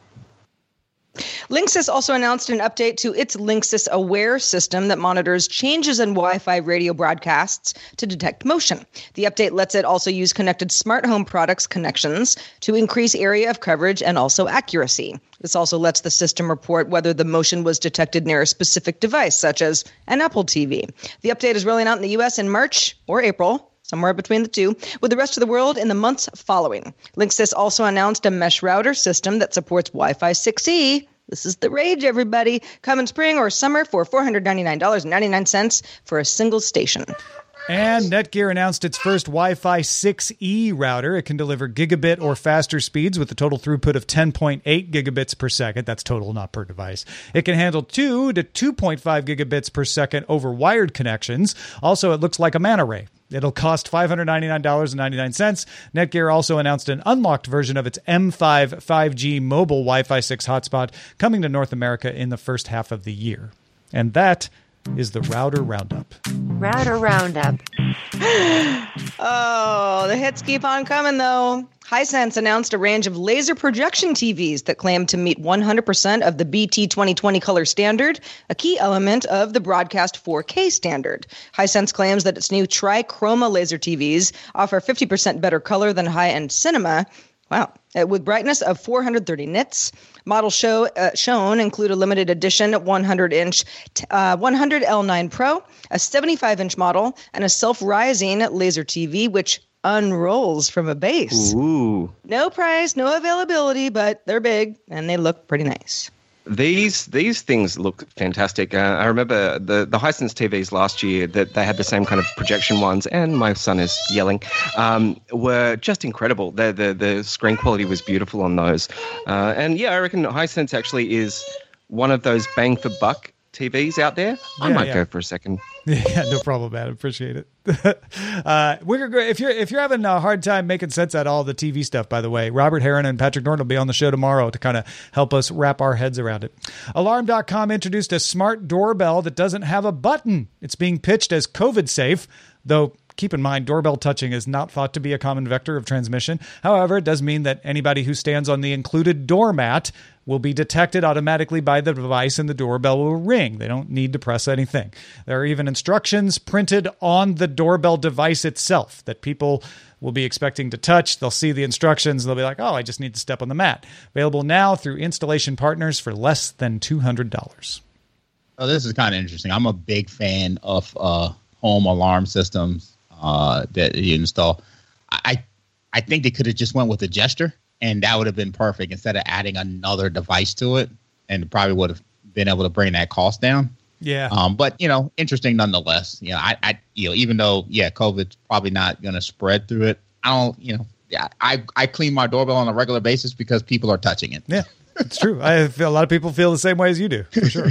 Speaker 4: Linksys also announced an update to its Linksys Aware system that monitors changes in Wi-Fi radio broadcasts to detect motion. The update lets it also use connected smart home products connections to increase area of coverage and also accuracy. This also lets the system report whether the motion was detected near a specific device, such as an Apple TV. The update is rolling out in the U.S. in March or April, somewhere between the two, with the rest of the world in the months following. Linksys also announced a mesh router system that supports Wi-Fi 6E. This is the rage, everybody. Come in spring or summer for $499.99 for a single station.
Speaker 3: And Netgear announced its first Wi-Fi 6E router. It can deliver gigabit or faster speeds with a total throughput of 10.8 gigabits per second. That's total, not per device. It can handle 2 to 2.5 gigabits per second over wired connections. Also, it looks like a manta ray. It'll cost $599.99. Netgear also announced an unlocked version of its M5 5G mobile Wi-Fi 6 hotspot coming to North America in the first half of the year. And that is the Router Roundup.
Speaker 10: Router Roundup.
Speaker 4: Oh, the hits keep on coming, though. Hisense announced a range of laser projection TVs that claim to meet 100% of the BT 2020 color standard, a key element of the broadcast 4K standard. Hisense claims that its new trichroma laser TVs offer 50% better color than high-end cinema. Wow. With brightness of 430 nits. Models shown include a limited edition 100-inch 100 L9 Pro, a 75-inch model, and a self-rising laser TV, which unrolls from a base.
Speaker 7: Ooh.
Speaker 4: No price, no availability, but they're big and they look pretty nice.
Speaker 7: These things look fantastic. I remember the Hisense TVs last year that they had the same kind of projection ones, and my son is yelling, were just incredible. The screen quality was beautiful on those. And yeah, I reckon Hisense actually is one of those bang for buck TVs out there. I might go for a second.
Speaker 3: Yeah, no problem, man. Appreciate it. If you're having a hard time making sense out of all the TV stuff, by the way, Robert Heron and Patrick Norton will be on the show tomorrow to kind of help us wrap our heads around it. Alarm.com introduced a smart doorbell that doesn't have a button. It's being pitched as COVID safe, though keep in mind, doorbell touching is not thought to be a common vector of transmission. However, it does mean that anybody who stands on the included doormat will be detected automatically by the device and the doorbell will ring. They don't need to press anything. There are even instructions printed on the doorbell device itself that people will be expecting to touch. They'll see the instructions and they'll be like, oh, I just need to step on the mat. Available now through installation partners for less than $200.
Speaker 6: Oh, this is kind of interesting. I'm a big fan of home alarm systems that you install. I think they could have just went with a gesture. And that would have been perfect instead of adding another device to it, and probably would have been able to bring that cost down.
Speaker 3: Yeah.
Speaker 6: But interesting nonetheless. I even though COVID's probably not going to spread through it. I clean my doorbell on a regular basis because people are touching it.
Speaker 3: Yeah, it's true. I feel a lot of people feel the same way as you do, for sure.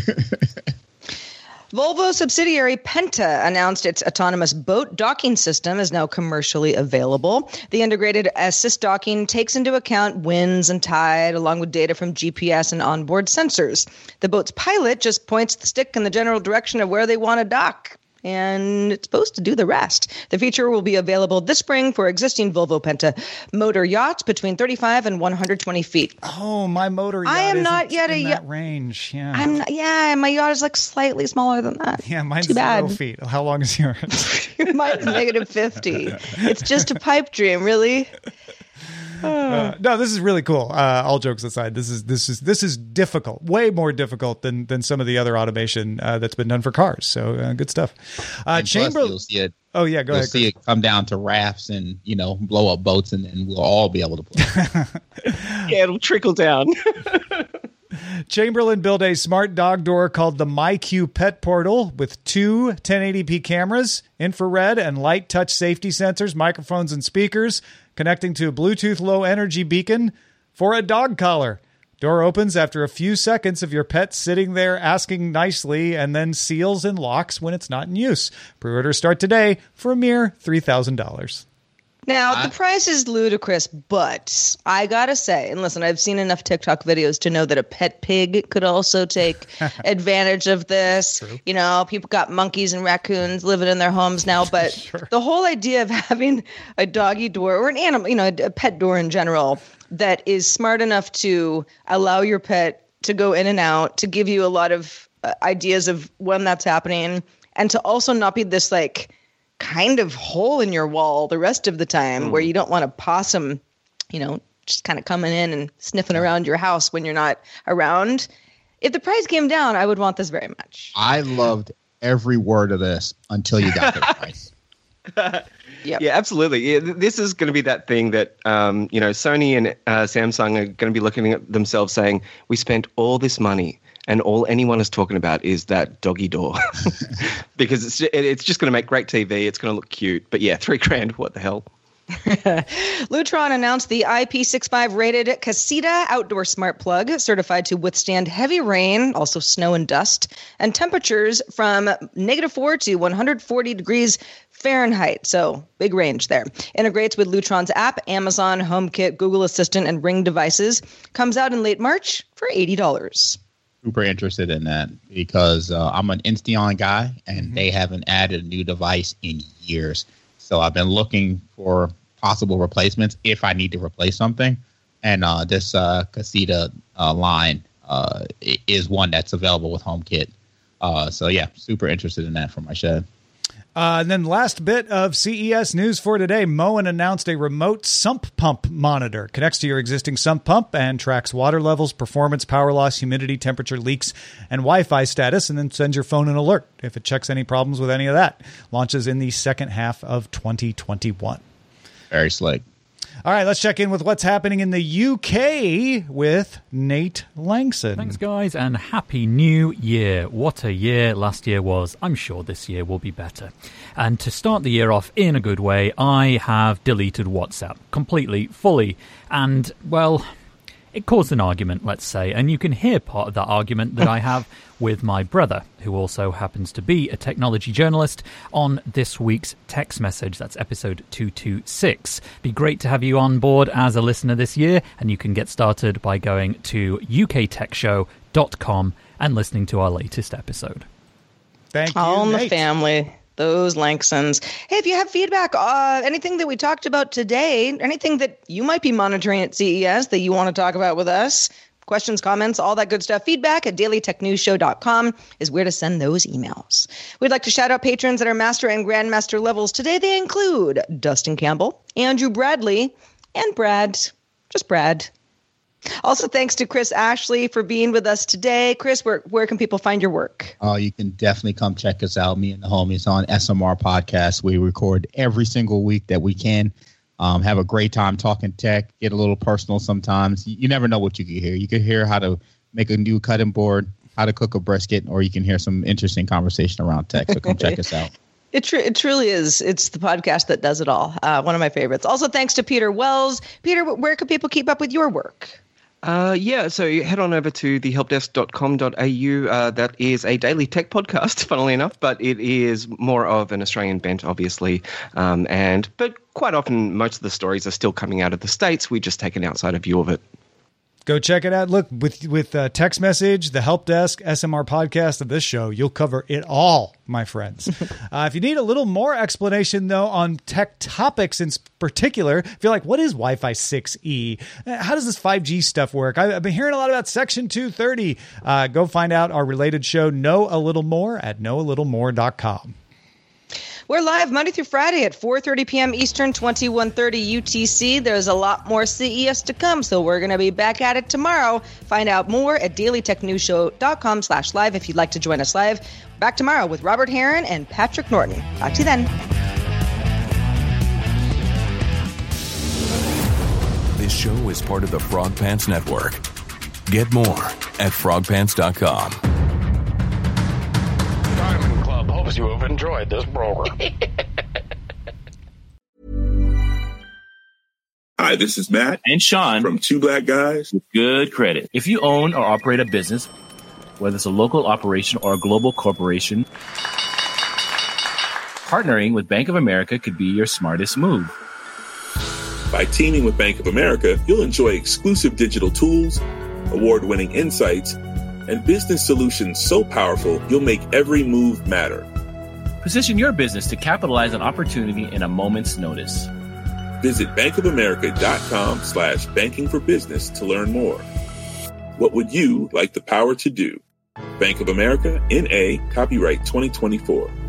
Speaker 4: Volvo subsidiary Penta announced its autonomous boat docking system is now commercially available. The integrated assist docking takes into account winds and tide, along with data from GPS and onboard sensors. The boat's pilot just points the stick in the general direction of where they want to dock, and it's supposed to do the rest. The feature will be available this spring for existing Volvo Penta motor yachts between 35 and 120 feet.
Speaker 3: Oh, my motor yacht
Speaker 4: I am not yet
Speaker 3: in that range. Yeah.
Speaker 4: I'm not, my yacht is like slightly smaller than that.
Speaker 3: Yeah, mine's
Speaker 4: Too bad.
Speaker 3: 0 feet. How long is yours?
Speaker 4: Mine's negative 50. It's just a pipe dream, really.
Speaker 3: No, this is really cool. All jokes aside, this is difficult, way more difficult than some of the other automation that's been done for cars. So good stuff.
Speaker 6: You'll see it.
Speaker 3: Oh yeah, go ahead.
Speaker 6: You'll see it come down to rafts and blow up boats, and then we'll all be able to play.
Speaker 7: Yeah, it'll trickle down.
Speaker 3: Chamberlain built a smart dog door called the MyQ Pet Portal with 2 1080p cameras, infrared and light touch safety sensors, microphones and speakers, connecting to a Bluetooth low energy beacon for a dog collar. Door opens after a few seconds of your pet sitting there asking nicely, and then seals and locks when it's not in use. Pre-orders start today for a mere $3,000.
Speaker 4: Now, the price is ludicrous, but I gotta say, and listen, I've seen enough TikTok videos to know that a pet pig could also take advantage of this. True. People got monkeys and raccoons living in their homes now, but sure. The whole idea of having a doggy door or an animal, a pet door in general, that is smart enough to allow your pet to go in and out, to give you a lot of ideas of when that's happening, and to also not be this kind of hole in your wall the rest of the time where you don't want a possum, just kind of coming in and sniffing around your house when you're not around. If the price came down, I would want this very much.
Speaker 6: I loved every word of this until you got the price.
Speaker 7: Yep. Yeah, absolutely. Yeah, this is going to be that thing that, Sony and Samsung are going to be looking at themselves saying, we spent all this money and all anyone is talking about is that doggy door because it's just going to make great TV. It's going to look cute. But yeah, $3,000. What the hell?
Speaker 4: Lutron announced the IP65 rated Casita outdoor smart plug, certified to withstand heavy rain, also snow and dust, and temperatures from -4 to 140 degrees Fahrenheit. So big range there. Integrates with Lutron's app, Amazon, HomeKit, Google Assistant, and Ring devices. Comes out in late March for $80.
Speaker 6: super interested in that because I'm an Insteon guy, and they haven't added a new device in years. So I've been looking for possible replacements if I need to replace something. And this Casita line is one that's available with HomeKit. So, yeah, super interested in that for my shed.
Speaker 3: And then last bit of CES news for today. Moen announced a remote sump pump monitor. Connects to your existing sump pump and tracks water levels, performance, power loss, humidity, temperature, leaks, and Wi-Fi status, and then sends your phone an alert if it checks any problems with any of that. Launches in the second half of 2021.
Speaker 6: Very slick.
Speaker 3: All right, let's check in with what's happening in the UK with Nate Langson.
Speaker 10: Thanks, guys, and Happy New Year. What a year last year was. I'm sure this year will be better. And to start the year off in a good way, I have deleted WhatsApp completely, fully, and, well, it caused an argument, let's say, and you can hear part of that argument that I have with my brother, who also happens to be a technology journalist, on this week's text message. That's episode 226. Be great to have you on board as a listener this year, and you can get started by going to uktechshow.com and listening to our latest episode.
Speaker 3: Thank you,
Speaker 4: All in
Speaker 3: Nate.
Speaker 4: the family. Those Langsons. Hey, if you have feedback, anything that we talked about today, anything that you might be monitoring at CES that you want to talk about with us, questions, comments, all that good stuff, feedback at dailytechnewsshow.com is where to send those emails. We'd like to shout out patrons at our master and grandmaster levels. Today they include Dustin Campbell, Andrew Bradley, and Brad. Just Brad. Also, thanks to Chris Ashley for being with us today. Chris, where can people find your work?
Speaker 6: You can definitely come check us out, me and the homies, on SMR Podcast. We record every single week that we can. Have a great time talking tech, get a little personal sometimes. You never know what you can hear. You can hear how to make a new cutting board, how to cook a brisket, or you can hear some interesting conversation around tech. So come check us out.
Speaker 4: It truly is. It's the podcast that does it all. One of my favorites. Also, thanks to Peter Wells. Peter, where can people keep up with your work?
Speaker 7: So you head on over to thehelpdesk.com.au. That is a daily tech podcast, funnily enough, but it is more of an Australian bent, obviously. But quite often, most of the stories are still coming out of the States. We just take an outsider view of it.
Speaker 3: Go check it out. Look, with text message, the help desk, SMR podcast of this show, you'll cover it all, my friends. If you need a little more explanation, though, on tech topics in particular, if you're like, what is Wi-Fi 6E? How does this 5G stuff work? I've been hearing a lot about Section 230. Go find out our related show, Know a Little More, at knowalittlemore.com.
Speaker 4: We're live Monday through Friday at 4:30 p.m. Eastern, 21:30 UTC. There's a lot more CES to come, so we're going to be back at it tomorrow. Find out more at dailytechnewsshow.com/live if you'd like to join us live. Back tomorrow with Robert Heron and Patrick Norton. Talk to you then.
Speaker 11: This show is part of the Frog Pants Network. Get more at frogpants.com.
Speaker 12: Diamond Club hopes you have enjoyed this program.
Speaker 13: Hi, this is Matt
Speaker 14: and Sean
Speaker 13: from Two Black Guys
Speaker 14: with Good Credit. If you own or operate a business, whether it's a local operation or a global corporation, partnering with Bank of America could be your smartest move.
Speaker 13: By teaming with Bank of America, you'll enjoy exclusive digital tools, award-winning insights, and business solutions so powerful you'll make every move matter.
Speaker 14: Position your business to capitalize on opportunity in a moment's notice.
Speaker 13: Visit bankofamerica.com/banking for business to learn more. What would you like the power to do? Bank of America, N.A., copyright 2024.